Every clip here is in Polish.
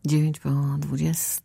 9 po 20.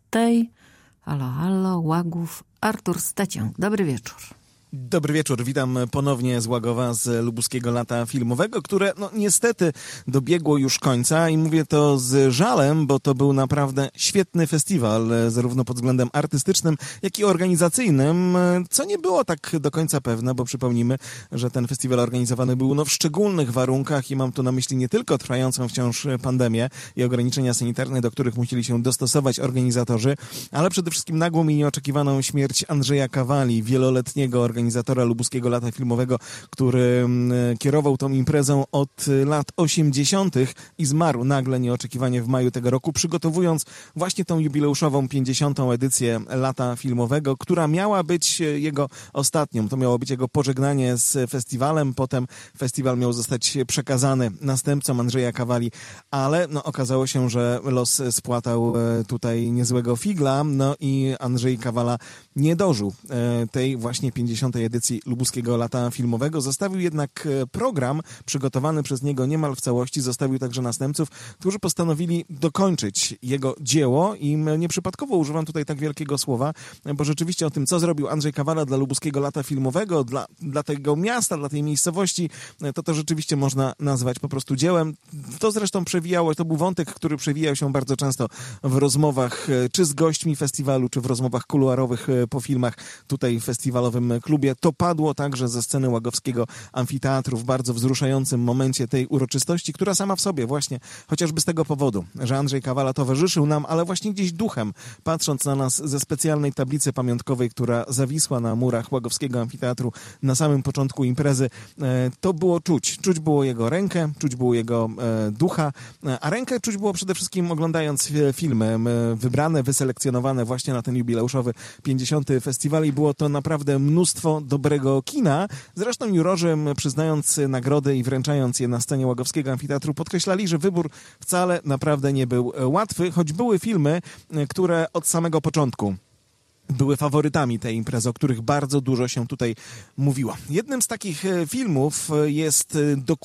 Halo, halo, Łagów, Artur Steciąg. Dobry wieczór. Dobry wieczór, witam ponownie z Łagowa, z lubuskiego lata filmowego, które niestety dobiegło już końca i mówię to z żalem, bo to był naprawdę świetny festiwal, zarówno pod względem artystycznym, jak i organizacyjnym, co nie było tak do końca pewne, bo przypomnijmy, że ten festiwal organizowany był w szczególnych warunkach i mam tu na myśli nie tylko trwającą wciąż pandemię i ograniczenia sanitarne, do których musieli się dostosować organizatorzy, ale przede wszystkim nagłą i nieoczekiwaną śmierć Andrzeja Kawali, wieloletniego organizatora lubuskiego lata filmowego, który kierował tą imprezą od lat 80. i zmarł nagle nieoczekiwanie w maju tego roku, przygotowując właśnie tą jubileuszową 50. edycję lata filmowego, która miała być jego ostatnią. To miało być jego pożegnanie z festiwalem. Potem festiwal miał zostać przekazany następcom Andrzeja Kawali, ale okazało się, że los spłatał tutaj niezłego figla, i Andrzej Kawala nie dożył tej właśnie 50. edycji lubuskiego lata filmowego. Zostawił jednak program przygotowany przez niego niemal w całości. Zostawił także następców, którzy postanowili dokończyć jego dzieło i nieprzypadkowo używam tutaj tak wielkiego słowa, bo rzeczywiście o tym, co zrobił Andrzej Kawala dla lubuskiego lata filmowego, dla tego miasta, dla tej miejscowości, to rzeczywiście można nazwać po prostu dziełem. To zresztą to był wątek, który przewijał się bardzo często w rozmowach czy z gośćmi festiwalu, czy w rozmowach kuluarowych po filmach tutaj w festiwalowym klubie. To padło także ze sceny Łagowskiego Amfiteatru w bardzo wzruszającym momencie tej uroczystości, która sama w sobie właśnie, chociażby z tego powodu, że Andrzej Kawala towarzyszył nam, ale właśnie gdzieś duchem, patrząc na nas ze specjalnej tablicy pamiątkowej, która zawisła na murach Łagowskiego Amfiteatru na samym początku imprezy, to było czuć. Czuć było jego rękę, czuć było jego ducha, a rękę czuć było przede wszystkim oglądając filmy wybrane, wyselekcjonowane właśnie na ten jubileuszowy 50. festiwal i było to naprawdę mnóstwo dobrego kina. Zresztą jurorzy, przyznając nagrody i wręczając je na scenie Łagowskiego Amfiteatru, podkreślali, że wybór wcale naprawdę nie był łatwy, choć były filmy, które od samego początku były faworytami tej imprezy, o których bardzo dużo się tutaj mówiło. Jednym z takich filmów jest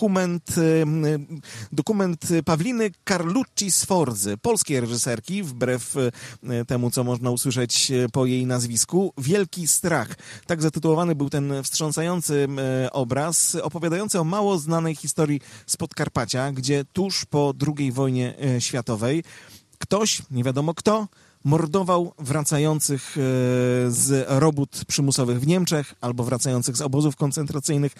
dokument Pawliny Carlucci-Sforzy, polskiej reżyserki, wbrew temu, co można usłyszeć po jej nazwisku, Wielki Strach. Tak zatytułowany był ten wstrząsający obraz, opowiadający o mało znanej historii z Podkarpacia, gdzie tuż po II wojnie światowej ktoś, nie wiadomo kto, mordował wracających z robót przymusowych w Niemczech albo wracających z obozów koncentracyjnych,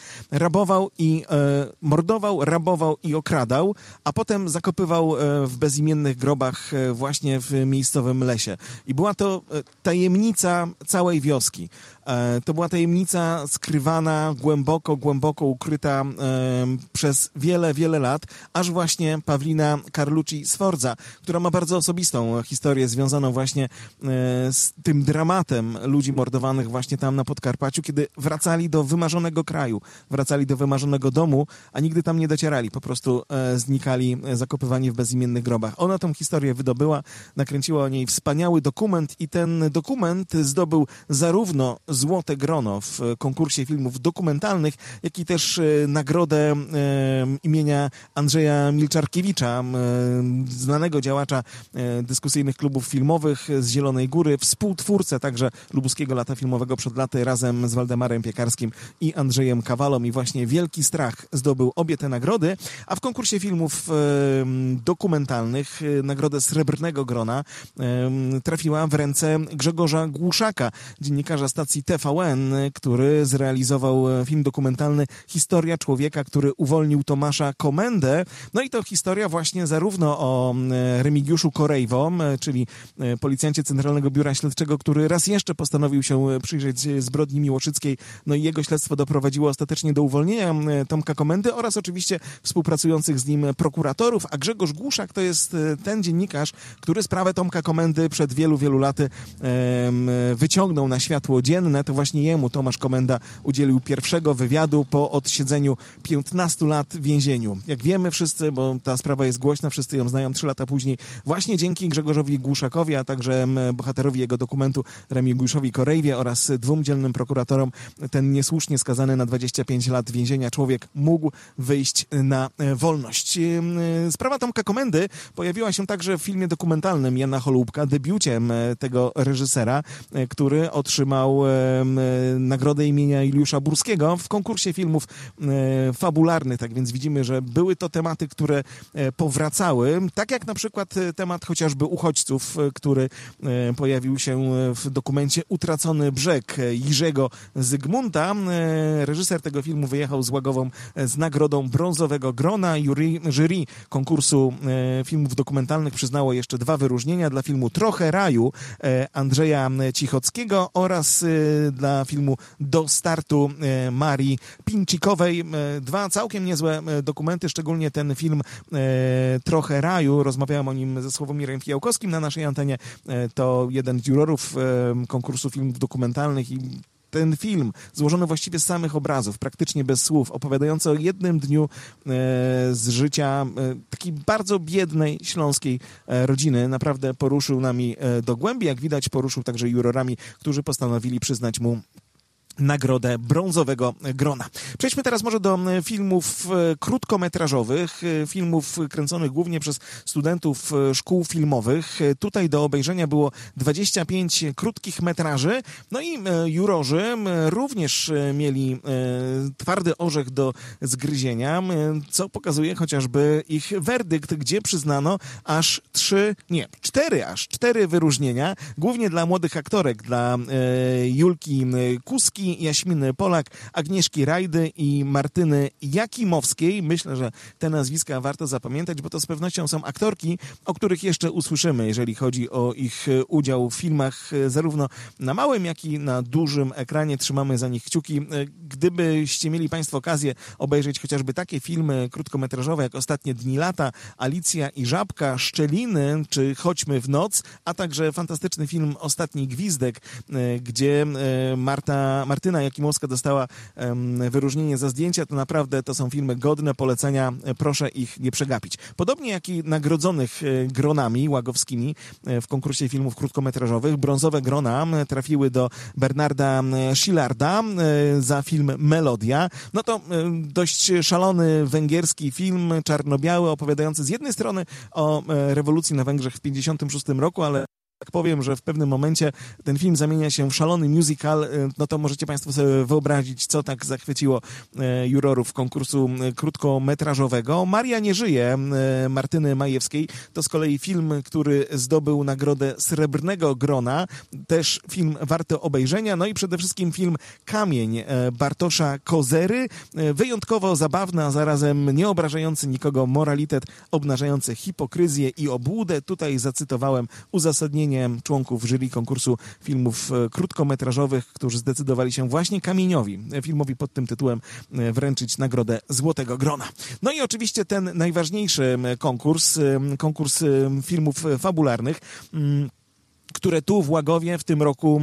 rabował i okradał, a potem zakopywał w bezimiennych grobach właśnie w miejscowym lesie. I była to tajemnica całej wioski. To była tajemnica skrywana, głęboko ukryta przez wiele, wiele lat, aż właśnie Pawlina Carlucci-Sforza, która ma bardzo osobistą historię związaną właśnie z tym dramatem ludzi mordowanych właśnie tam na Podkarpaciu, kiedy wracali do wymarzonego kraju, wracali do wymarzonego domu, a nigdy tam nie docierali, po prostu znikali zakopywani w bezimiennych grobach. Ona tą historię wydobyła, nakręciła o niej wspaniały dokument i ten dokument zdobył zarówno Złote Grono w konkursie filmów dokumentalnych, jak i też nagrodę imienia Andrzeja Milczarkiewicza, znanego działacza dyskusyjnych klubów filmowych z Zielonej Góry, współtwórcę także lubuskiego lata filmowego przed laty razem z Waldemarem Piekarskim i Andrzejem Kawalą i właśnie Wielki Strach zdobył obie te nagrody, a w konkursie filmów dokumentalnych nagrodę Srebrnego Grona trafiła w ręce Grzegorza Głuszaka, dziennikarza stacji TVN, który zrealizował film dokumentalny Historia człowieka, który uwolnił Tomasza Komendę. No i to historia właśnie zarówno o Remigiuszu Korejwo, czyli policjancie Centralnego Biura Śledczego, który raz jeszcze postanowił się przyjrzeć zbrodni miłoszyckiej, no i jego śledztwo doprowadziło ostatecznie do uwolnienia Tomka Komendy oraz oczywiście współpracujących z nim prokuratorów, a Grzegorz Głuszak to jest ten dziennikarz, który sprawę Tomka Komendy przed wielu, wielu laty wyciągnął na światło dzienne. To właśnie jemu Tomasz Komenda udzielił pierwszego wywiadu po odsiedzeniu 15 lat w więzieniu. Jak wiemy wszyscy, bo ta sprawa jest głośna, wszyscy ją znają 3 lata później, właśnie dzięki Grzegorzowi Głuszakowi, a także bohaterowi jego dokumentu Remigiuszowi Korejwie oraz 2 dzielnym prokuratorom ten niesłusznie skazany na 25 lat więzienia człowiek mógł wyjść na wolność. Sprawa Tomka Komendy pojawiła się także w filmie dokumentalnym Jana Holubka, debiucie tego reżysera, który otrzymał nagrodę imienia Juliusza Burskiego w konkursie filmów fabularnych. Tak więc widzimy, że były to tematy, które powracały, tak jak na przykład temat chociażby uchodźców, który pojawił się w dokumencie Utracony brzeg Jerzego Zygmunta. Reżyser tego filmu wyjechał z Łagową z nagrodą Brązowego Grona. Jury konkursu filmów dokumentalnych przyznało jeszcze 2 wyróżnienia dla filmu Trochę raju Andrzeja Cichockiego oraz dla filmu Do startu Marii Pincikowej. 2 całkiem niezłe dokumenty, szczególnie ten film Trochę raju. Rozmawiałem o nim ze Sławomirem Fijałkowskim na naszej antenie. To jeden z jurorów konkursu filmów dokumentalnych i ten film, złożony właściwie z samych obrazów, praktycznie bez słów, opowiadający o jednym dniu z życia takiej bardzo biednej śląskiej rodziny, naprawdę poruszył nami do głębi. Jak widać, poruszył także jurorami, którzy postanowili przyznać mu nagrodę Brązowego Grona. Przejdźmy teraz może do filmów krótkometrażowych, filmów kręconych głównie przez studentów szkół filmowych. Tutaj do obejrzenia było 25 krótkich metraży, no i jurorzy również mieli twardy orzech do zgryzienia, co pokazuje chociażby ich werdykt, gdzie przyznano aż 4 wyróżnienia, głównie dla młodych aktorek, dla Julki Kuski, Jaśminy Polak, Agnieszki Rajdy i Martyny Jakimowskiej. Myślę, że te nazwiska warto zapamiętać, bo to z pewnością są aktorki, o których jeszcze usłyszymy, jeżeli chodzi o ich udział w filmach, zarówno na małym, jak i na dużym ekranie. Trzymamy za nich kciuki. Gdybyście mieli Państwo okazję obejrzeć chociażby takie filmy krótkometrażowe, jak Ostatnie dni lata, Alicja i Żabka, Szczeliny, czy Chodźmy w noc, a także fantastyczny film Ostatni gwizdek, gdzie Martyna Jakimowska dostała wyróżnienie za zdjęcia, to naprawdę to są filmy godne polecenia, proszę ich nie przegapić. Podobnie jak i nagrodzonych gronami łagowskimi w konkursie filmów krótkometrażowych, brązowe grona trafiły do Bernarda Schillarda za film Melodia. No to dość szalony węgierski film, czarno-biały, opowiadający z jednej strony o rewolucji na Węgrzech w 1956 roku, ale tak powiem, że w pewnym momencie ten film zamienia się w szalony musical, no to możecie Państwo sobie wyobrazić, co tak zachwyciło jurorów konkursu krótkometrażowego. Maria nie żyje Martyny Majewskiej to z kolei film, który zdobył nagrodę Srebrnego Grona, też film warty obejrzenia, no i przede wszystkim film Kamień Bartosza Kozery, wyjątkowo zabawny, a zarazem nie obrażający nikogo moralitet, obnażający hipokryzję i obłudę. Tutaj zacytowałem uzasadnienie członków jury konkursu filmów krótkometrażowych, którzy zdecydowali się właśnie Kamieniowi, filmowi pod tym tytułem, wręczyć nagrodę Złotego Grona. No i oczywiście ten najważniejszy konkurs filmów fabularnych, które tu w Łagowie w tym roku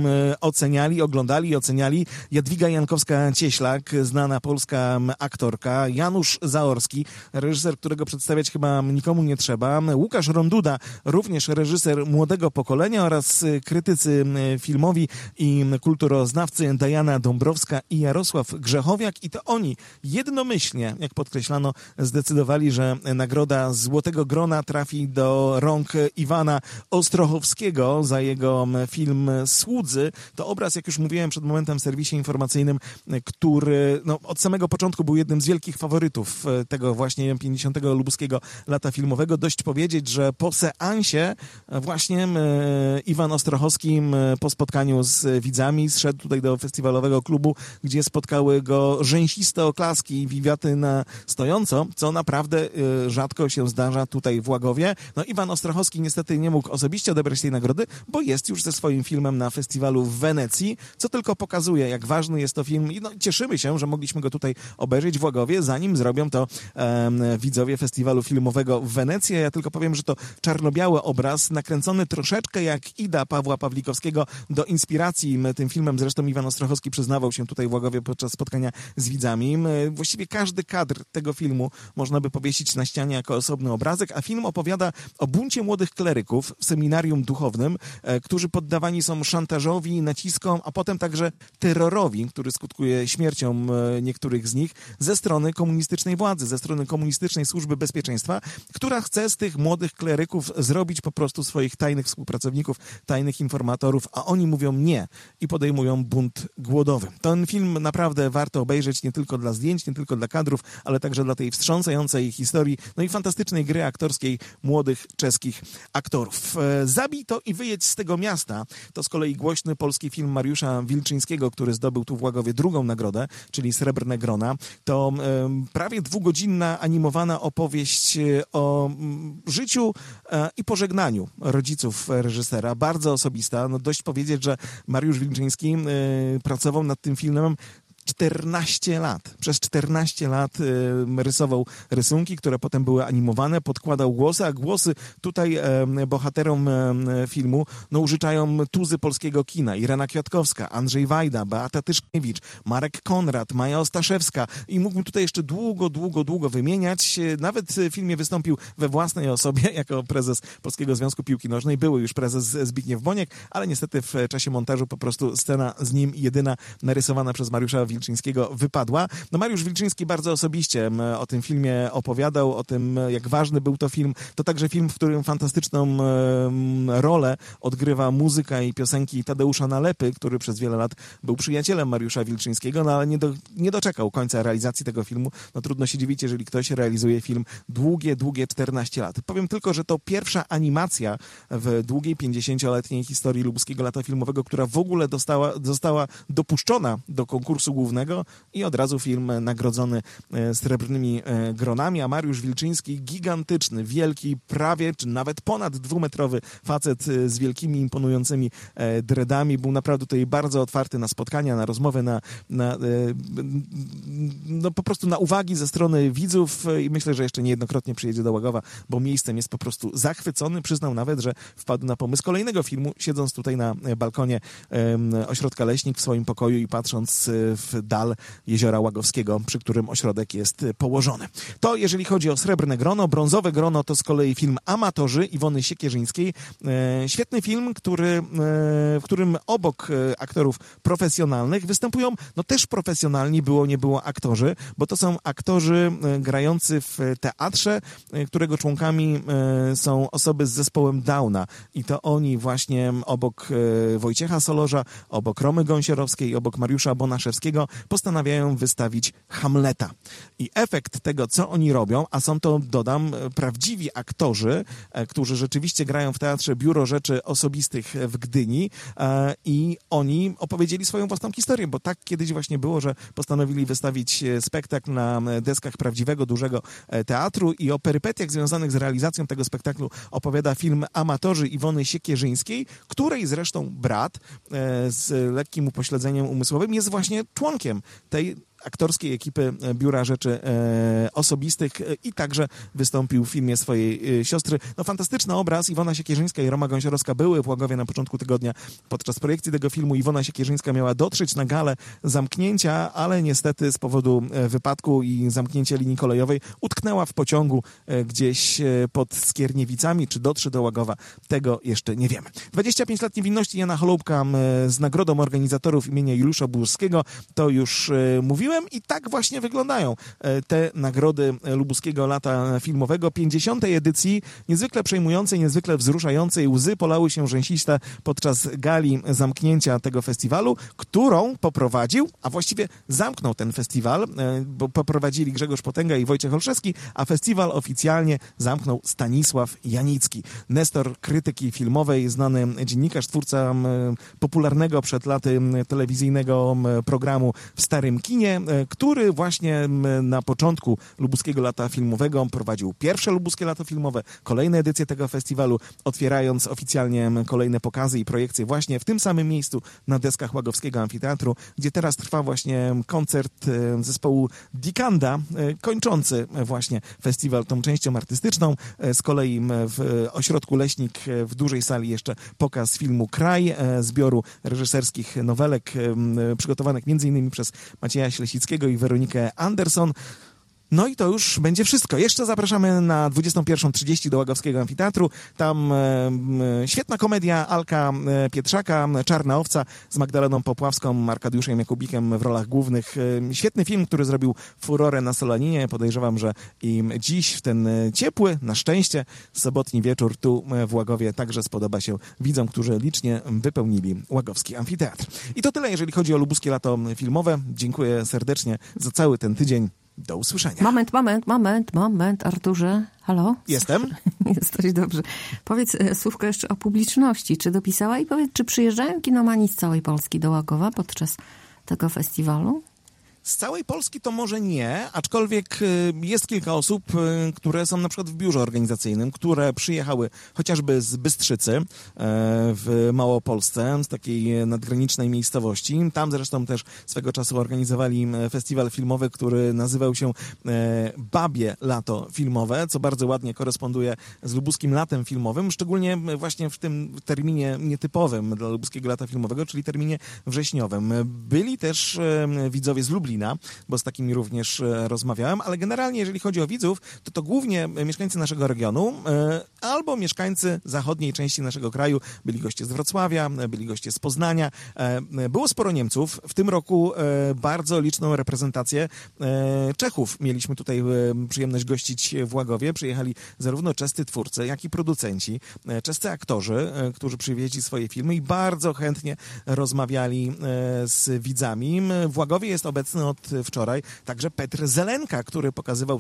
oceniali Jadwiga Jankowska-Cieślak, znana polska aktorka, Janusz Zaorski, reżyser, którego przedstawiać chyba nikomu nie trzeba, Łukasz Ronduda, również reżyser młodego pokolenia, oraz krytycy filmowi i kulturoznawcy Diana Dąbrowska i Jarosław Grzechowiak, i to oni jednomyślnie, jak podkreślano, zdecydowali, że nagroda Złotego Grona trafi do rąk Iwana Ostrochowskiego za jego film Słudzy. To obraz, jak już mówiłem przed momentem w serwisie informacyjnym, który od samego początku był jednym z wielkich faworytów tego właśnie 50. lubuskiego lata filmowego. Dość powiedzieć, że po seansie właśnie Iwan Ostrochowski po spotkaniu z widzami zszedł tutaj do festiwalowego klubu, gdzie spotkały go rzęsiste oklaski i wiwiaty na stojąco, co naprawdę rzadko się zdarza tutaj w Łagowie. Iwan Ostrochowski niestety nie mógł osobiście odebrać tej nagrody, bo jest już ze swoim filmem na festiwalu w Wenecji, co tylko pokazuje, jak ważny jest to film i cieszymy się, że mogliśmy go tutaj obejrzeć w Łagowie, zanim zrobią to widzowie festiwalu filmowego w Wenecji. Ja tylko powiem, że to czarno-biały obraz, nakręcony troszeczkę jak Ida Pawła Pawlikowskiego. Do inspiracji tym filmem zresztą Iwan Ostrochowski przyznawał się tutaj w Łagowie podczas spotkania z widzami. Właściwie każdy kadr tego filmu można by powiesić na ścianie jako osobny obrazek, a film opowiada o buncie młodych kleryków w seminarium duchownym, którzy poddawani są szantażowi, naciskom, a potem także terrorowi, który skutkuje śmiercią niektórych z nich ze strony komunistycznej władzy, ze strony komunistycznej służby bezpieczeństwa, która chce z tych młodych kleryków zrobić po prostu swoich tajnych współpracowników, tajnych informatorów, a oni mówią nie i podejmują bunt głodowy. Ten film naprawdę warto obejrzeć nie tylko dla zdjęć, nie tylko dla kadrów, ale także dla tej wstrząsającej historii, no i fantastycznej gry aktorskiej młodych czeskich aktorów. Zabij to i wyjedź z tego miasta. To z kolei głośny polski film Mariusza Wilczyńskiego, który zdobył tu w Łagowie drugą nagrodę, czyli Srebrne Grona. To prawie dwugodzinna animowana opowieść o życiu i pożegnaniu rodziców reżysera. Bardzo osobista. No dość powiedzieć, że Mariusz Wilczyński pracował nad tym filmem 14 lat. Przez 14 lat rysował rysunki, które potem były animowane, podkładał głosy, a głosy tutaj bohaterom filmu użyczają tuzy polskiego kina. Irena Kwiatkowska, Andrzej Wajda, Beata Tyszkiewicz, Marek Konrad, Maja Ostaszewska i mógłbym tutaj jeszcze długo wymieniać. Nawet w filmie wystąpił we własnej osobie jako prezes Polskiego Związku Piłki Nożnej. Były już prezes Zbigniew Boniek, ale niestety w czasie montażu po prostu scena z nim jedyna narysowana przez Mariusza Wilczyńskiego wypadła. No Mariusz Wilczyński bardzo osobiście o tym filmie opowiadał, o tym, jak ważny był to film. To także film, w którym fantastyczną rolę odgrywa muzyka i piosenki Tadeusza Nalepy, który przez wiele lat był przyjacielem Mariusza Wilczyńskiego, no ale nie doczekał końca realizacji tego filmu. No trudno się dziwić, jeżeli ktoś realizuje film długie 14 lat. Powiem tylko, że to pierwsza animacja w długiej 50-letniej historii Lubuskiego Lata Filmowego, która w ogóle została dopuszczona do konkursu głównego i od razu film nagrodzony Srebrnymi Gronami, a Mariusz Wilczyński, gigantyczny, wielki, prawie czy nawet ponad 2-metrowy facet z wielkimi, imponującymi dreadami, był naprawdę tutaj bardzo otwarty na spotkania, na rozmowy, no po prostu na uwagi ze strony widzów i myślę, że jeszcze niejednokrotnie przyjedzie do Łagowa, bo miejscem jest po prostu zachwycony. Przyznał nawet, że wpadł na pomysł kolejnego filmu, siedząc tutaj na balkonie ośrodka Leśnik w swoim pokoju i patrząc w dal Jeziora Łagowskiego, przy którym ośrodek jest położony. To jeżeli chodzi o Srebrne Grono. Brązowe Grono to z kolei film Amatorzy Iwony Siekierzyńskiej. Świetny film, w którym obok aktorów profesjonalnych występują też profesjonalni, nie było aktorzy, bo to są aktorzy grający w teatrze, którego członkami są osoby z zespołem Downa i to oni właśnie obok Wojciecha Solorza, obok Romy Gąsiorowskiej, obok Mariusza Bonaszewskiego postanawiają wystawić Hamleta. I efekt tego, co oni robią, a są to, dodam, prawdziwi aktorzy, którzy rzeczywiście grają w teatrze Biuro Rzeczy Osobistych w Gdyni i oni opowiedzieli swoją własną historię, bo tak kiedyś właśnie było, że postanowili wystawić spektakl na deskach prawdziwego, dużego teatru i o perypetiach związanych z realizacją tego spektaklu opowiada film Amatorzy Iwony Siekierzyńskiej, której zresztą brat z lekkim upośledzeniem umysłowym jest właśnie członkiem tej aktorskiej ekipy Biura Rzeczy Osobistych i także wystąpił w filmie swojej siostry. No fantastyczny obraz. Iwona Siekierzyńska i Roma Gąsiorowska były w Łagowie na początku tygodnia podczas projekcji tego filmu. Iwona Siekierzyńska miała dotrzeć na galę zamknięcia, ale niestety z powodu wypadku i zamknięcia linii kolejowej utknęła w pociągu gdzieś pod Skierniewicami. Czy dotrze do Łagowa? Tego jeszcze nie wiemy. 25 lat niewinności Jana Holubka z nagrodą organizatorów imienia Juliusza Burskiego. To już mówiłem i tak właśnie wyglądają te nagrody Lubuskiego Lata Filmowego. 50. edycji, niezwykle przejmującej, niezwykle wzruszającej. Łzy polały się rzęsiste podczas gali zamknięcia tego festiwalu, którą poprowadził, a właściwie zamknął ten festiwal, bo poprowadzili Grzegorz Potęga i Wojciech Olszewski, a festiwal oficjalnie zamknął Stanisław Janicki. Nestor krytyki filmowej, znany dziennikarz, twórca popularnego przed laty telewizyjnego programu W Starym Kinie. Koziołnie, który właśnie na początku Lubuskiego Lata Filmowego prowadził pierwsze Lubuskie Lato Filmowe, kolejne edycje tego festiwalu, otwierając oficjalnie kolejne pokazy i projekcje właśnie w tym samym miejscu na deskach Łagowskiego Amfiteatru, gdzie teraz trwa właśnie koncert zespołu Dikanda, kończący właśnie festiwal tą częścią artystyczną. Z kolei w ośrodku Leśnik w dużej sali jeszcze pokaz filmu Kraj, zbioru reżyserskich nowelek przygotowanych m.in. przez Macieja Ślesickiego i Weronikę Anderson. No i to już będzie wszystko. Jeszcze zapraszamy na 21:30 do Łagowskiego Amfiteatru. Tam świetna komedia Alka Pietrzaka, Czarna Owca z Magdaleną Popławską, Arkadiuszem Jakubikiem w rolach głównych. Świetny film, który zrobił furorę na Solaninie. Podejrzewam, że i dziś w ten ciepły, na szczęście, sobotni wieczór tu w Łagowie także spodoba się widzom, którzy licznie wypełnili Łagowski Amfiteatr. I to tyle, jeżeli chodzi o Lubuskie Lato Filmowe. Dziękuję serdecznie za cały ten tydzień. Do usłyszenia. Moment, Arturze. Halo? Jestem. Jesteś dobrze. Powiedz słówko jeszcze o publiczności. Czy dopisała i powiedz, czy przyjeżdżają kinomani z całej Polski do Łagowa podczas tego festiwalu? Z całej Polski to może nie, aczkolwiek jest kilka osób, które są na przykład w biurze organizacyjnym, które przyjechały chociażby z Bystrzycy w Małopolsce, z takiej nadgranicznej miejscowości. Tam zresztą też swego czasu organizowali festiwal filmowy, który nazywał się Babie Lato Filmowe, co bardzo ładnie koresponduje z Lubuskim Latem Filmowym, szczególnie właśnie w tym terminie nietypowym dla Lubuskiego Lata Filmowego, czyli terminie wrześniowym. Byli też widzowie z Lublina, bo z takimi również rozmawiałem, ale generalnie jeżeli chodzi o widzów, to głównie mieszkańcy naszego regionu albo mieszkańcy zachodniej części naszego kraju. Byli goście z Wrocławia, byli goście z Poznania. Było sporo Niemców. W tym roku bardzo liczną reprezentację Czechów mieliśmy tutaj przyjemność gościć w Łagowie. Przyjechali zarówno czescy twórcy, jak i producenci, czescy aktorzy, którzy przywieźli swoje filmy i bardzo chętnie rozmawiali z widzami. W Łagowie jest obecny od wczoraj także Petr Zelenka, który pokazywał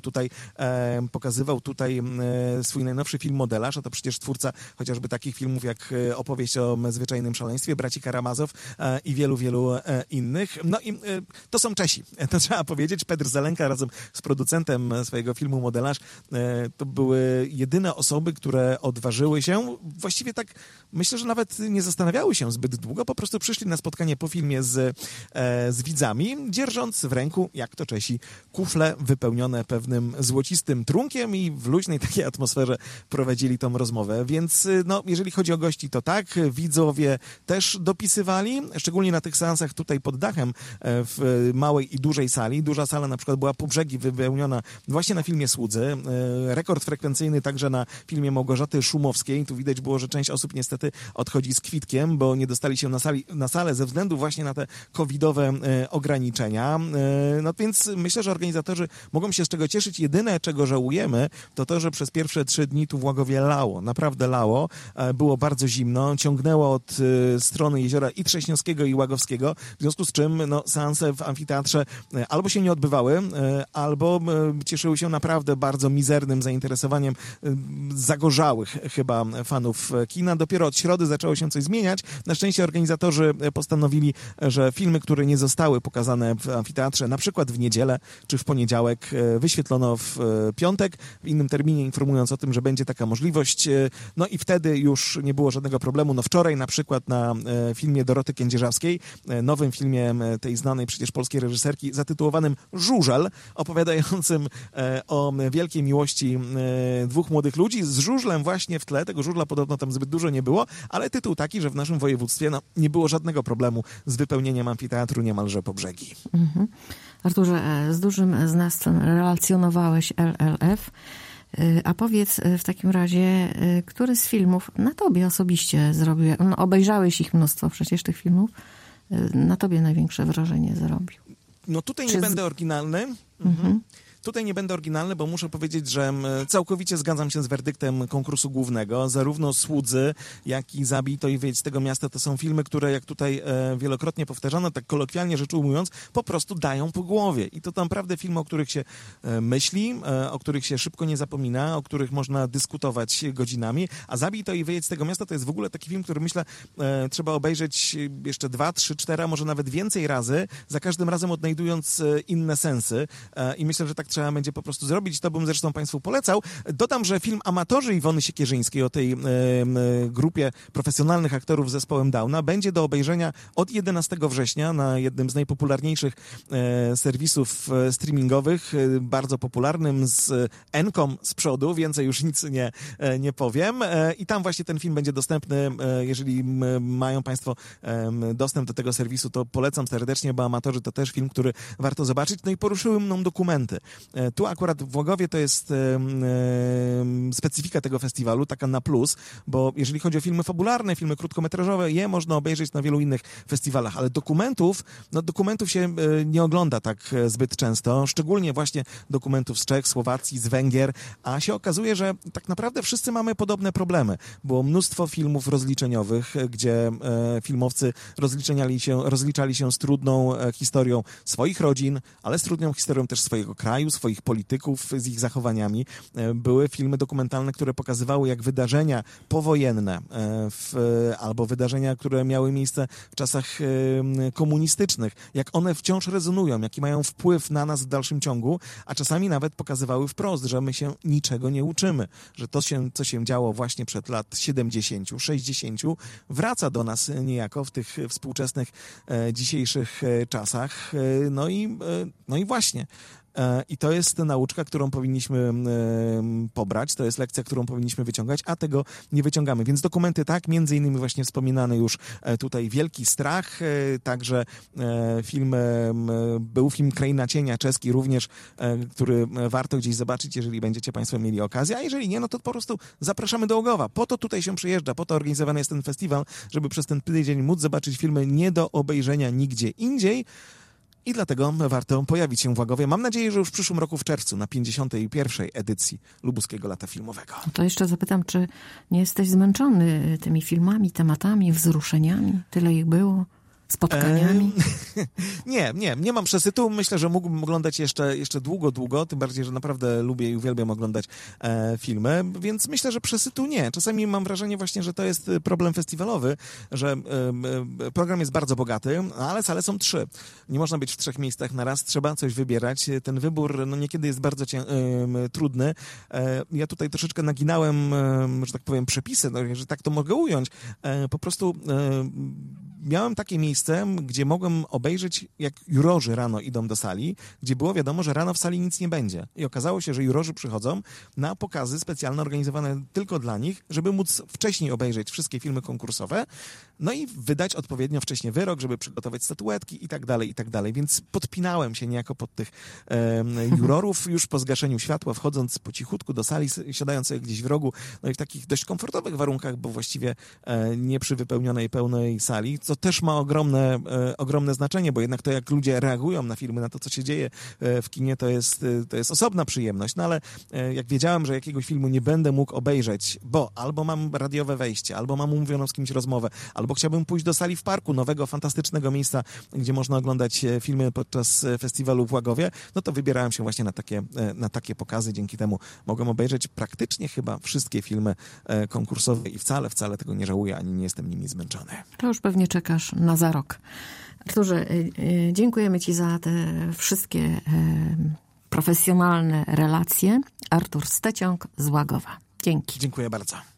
tutaj swój najnowszy film Modelarz, a to przecież twórca chociażby takich filmów jak Opowieść o zwyczajnym szaleństwie, Braci Karamazow i wielu, wielu innych. No i to są Czesi, to trzeba powiedzieć. Petr Zelenka razem z producentem swojego filmu Modelarz to były jedyne osoby, które odważyły się, właściwie tak myślę, że nawet nie zastanawiały się zbyt długo, po prostu przyszli na spotkanie po filmie z widzami, dzierżąc w ręku, jak to Czesi, kufle wypełnione pewnym złocistym trunkiem i w luźnej takiej atmosferze prowadzili tą rozmowę. Więc no, jeżeli chodzi o gości, to tak, widzowie też dopisywali, szczególnie na tych seansach tutaj pod dachem w małej i dużej sali. Duża sala na przykład była po brzegi wypełniona właśnie na filmie Słudzy. Rekord frekwencyjny także na filmie Małgorzaty Szumowskiej. Tu widać było, że część osób niestety odchodzi z kwitkiem, bo nie dostali się na salę ze względu właśnie na te covidowe ograniczenia. No więc myślę, że organizatorzy mogą się z czego cieszyć. Jedyne, czego żałujemy, to to, że przez pierwsze 3 dni tu w Łagowie lało. Naprawdę lało. Było bardzo zimno. Ciągnęło od strony jeziora i Trześniowskiego, i Łagowskiego. W związku z czym seanse w amfiteatrze albo się nie odbywały, albo cieszyły się naprawdę bardzo mizernym zainteresowaniem zagorzałych chyba fanów kina. Dopiero od środy zaczęło się coś zmieniać. Na szczęście organizatorzy postanowili, że filmy, które nie zostały pokazane w amfiteatrze, na przykład w niedzielę czy w poniedziałek, wyświetlono w piątek, w innym terminie, informując o tym, że będzie taka możliwość. No i wtedy już nie było żadnego problemu. No wczoraj na przykład na filmie Doroty Kędzierzawskiej, nowym filmie tej znanej przecież polskiej reżyserki, zatytułowanym Żużel, opowiadającym o wielkiej miłości 2 młodych ludzi z żużlem właśnie w tle. Tego żużla podobno tam zbyt dużo nie było, ale tytuł taki, że w naszym województwie nie było żadnego problemu z wypełnieniem amfiteatru niemalże po brzegi. Mhm. Arturze, z dużym znawstwem relacjonowałeś LLF, a powiedz w takim razie, który z filmów na tobie osobiście zrobił, no obejrzałeś ich mnóstwo przecież tych filmów, na tobie największe wrażenie zrobił? No tutaj nie będę oryginalny. Tutaj nie będę oryginalny, bo muszę powiedzieć, że całkowicie zgadzam się z werdyktem konkursu głównego. Zarówno Słudzy, jak i Zabij to i wyjedź z tego miasta to są filmy, które, jak tutaj wielokrotnie powtarzano, tak kolokwialnie rzecz ujmując, po prostu dają po głowie. I to naprawdę filmy, o których się myśli, o których się szybko nie zapomina, o których można dyskutować godzinami. A Zabij to i wyjedź z tego miasta to jest w ogóle taki film, który myślę trzeba obejrzeć jeszcze 2, 3, 4, a może nawet więcej razy, za każdym razem odnajdując inne sensy. I myślę, że tak trzeba będzie po prostu zrobić. To bym zresztą Państwu polecał. Dodam, że film Amatorzy Iwony Siekierzyńskiej o tej grupie profesjonalnych aktorów z zespołem Downa będzie do obejrzenia od 11 września na jednym z najpopularniejszych serwisów streamingowych, bardzo popularnym, z N-kom z przodu, więcej już nic nie powiem. I tam właśnie ten film będzie dostępny. Jeżeli mają Państwo dostęp do tego serwisu, to polecam serdecznie, bo Amatorzy to też film, który warto zobaczyć. No i poruszyły mną dokumenty. Tu akurat w Łagowie to jest specyfika tego festiwalu, taka na plus, bo jeżeli chodzi o filmy fabularne, filmy krótkometrażowe, je można obejrzeć na wielu innych festiwalach, ale dokumentów się nie ogląda tak zbyt często, szczególnie właśnie dokumentów z Czech, Słowacji, z Węgier, a się okazuje, że tak naprawdę wszyscy mamy podobne problemy. Było mnóstwo filmów rozliczeniowych, gdzie filmowcy rozliczali się z trudną historią swoich rodzin, ale z trudną historią też swojego kraju, swoich polityków, z ich zachowaniami. Były filmy dokumentalne, które pokazywały, jak wydarzenia powojenne albo wydarzenia, które miały miejsce w czasach komunistycznych, jak one wciąż rezonują, jaki mają wpływ na nas w dalszym ciągu, a czasami nawet pokazywały wprost, że my się niczego nie uczymy, że to, co się działo właśnie przed lat 70, 60, wraca do nas niejako w tych współczesnych, dzisiejszych czasach. No i właśnie. I to jest nauczka, którą powinniśmy pobrać, to jest lekcja, którą powinniśmy wyciągać, a tego nie wyciągamy. Więc dokumenty tak, między innymi właśnie wspominany już tutaj Wielki Strach, także był film Kraina Cienia czeski również, który warto gdzieś zobaczyć, jeżeli będziecie Państwo mieli okazję, a jeżeli nie, no to po prostu zapraszamy do Łogowa. Po to tutaj się przyjeżdża, po to organizowany jest ten festiwal, żeby przez ten tydzień móc zobaczyć filmy nie do obejrzenia nigdzie indziej. I dlatego warto pojawić się w Łagowie. Mam nadzieję, że już w przyszłym roku w czerwcu, na 51. edycji Lubuskiego Lata Filmowego. To jeszcze zapytam, czy nie jesteś zmęczony tymi filmami, tematami, wzruszeniami? Tyle ich było? Spotkaniami? Nie mam przesytu. Myślę, że mógłbym oglądać jeszcze długo, tym bardziej, że naprawdę lubię i uwielbiam oglądać filmy, więc myślę, że przesytu nie. Czasami mam wrażenie właśnie, że to jest problem festiwalowy, że program jest bardzo bogaty, ale sale są 3. Nie można być w 3 miejscach na raz, trzeba coś wybierać. Ten wybór niekiedy jest bardzo trudny. Ja tutaj troszeczkę naginałem, że tak powiem, przepisy, że tak to mogę ująć. Po prostu miałem takie miejsce, gdzie mogłem obejrzeć, jak jurorzy rano idą do sali, gdzie było wiadomo, że rano w sali nic nie będzie. I okazało się, że jurorzy przychodzą na pokazy specjalne organizowane tylko dla nich, żeby móc wcześniej obejrzeć wszystkie filmy konkursowe, no i wydać odpowiednio wcześnie wyrok, żeby przygotować statuetki i tak dalej. Więc podpinałem się niejako pod tych jurorów już po zgaszeniu światła, wchodząc po cichutku do sali, siadając sobie gdzieś w rogu, no i w takich dość komfortowych warunkach, bo właściwie nie przy wypełnionej, pełnej sali, co też ma ogromne znaczenie, bo jednak to, jak ludzie reagują na filmy, na to, co się dzieje w kinie, to jest osobna przyjemność. No ale jak wiedziałem, że jakiegoś filmu nie będę mógł obejrzeć, bo albo mam radiowe wejście, albo mam umówioną z kimś rozmowę, albo chciałbym pójść do sali w parku, nowego, fantastycznego miejsca, gdzie można oglądać filmy podczas festiwalu w Łagowie, no to wybierałem się właśnie na takie pokazy. Dzięki temu mogłem obejrzeć praktycznie chyba wszystkie filmy konkursowe i wcale tego nie żałuję, ani nie jestem nimi zmęczony. To już pewnie czekasz na za rok. Arturze, dziękujemy Ci za te wszystkie profesjonalne relacje. Artur Steciąg z Łagowa. Dzięki. Dziękuję bardzo.